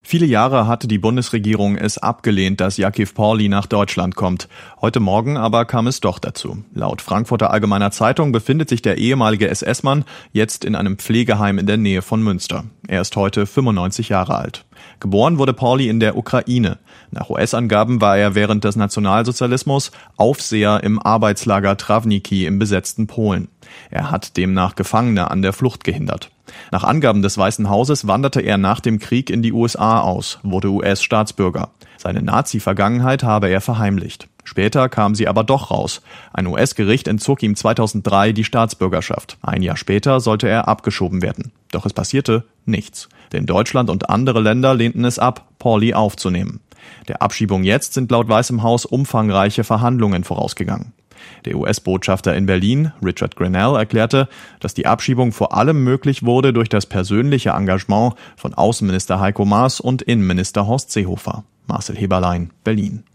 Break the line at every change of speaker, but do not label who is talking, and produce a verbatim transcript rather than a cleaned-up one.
Viele Jahre hatte die Bundesregierung es abgelehnt, dass Jakiv Pauli nach Deutschland kommt. Heute Morgen aber kam es doch dazu. Laut Frankfurter Allgemeiner Zeitung befindet sich der ehemalige S S-Mann jetzt in einem Pflegeheim in der Nähe von Münster. Er ist heute fünfundneunzig Jahre alt. Geboren wurde Pauli in der Ukraine. Nach U S-Angaben war er während des Nationalsozialismus Aufseher im Arbeitslager Trawniki im besetzten Polen. Er hat demnach Gefangene an der Flucht gehindert. Nach Angaben des Weißen Hauses wanderte er nach dem Krieg in die U S A aus, wurde U S-Staatsbürger. Seine Nazi-Vergangenheit habe er verheimlicht. Später kam sie aber doch raus. Ein U S-Gericht entzog ihm zweitausenddrei die Staatsbürgerschaft. Ein Jahr später sollte er abgeschoben werden. Doch es passierte nichts. Denn Deutschland und andere Länder lehnten es ab, Pauli aufzunehmen. Der Abschiebung jetzt sind laut Weißem Haus umfangreiche Verhandlungen vorausgegangen. Der U S-Botschafter in Berlin, Richard Grenell, erklärte, dass die Abschiebung vor allem möglich wurde durch das persönliche Engagement von Außenminister Heiko Maas und Innenminister Horst Seehofer. Marcel Heberlein, Berlin.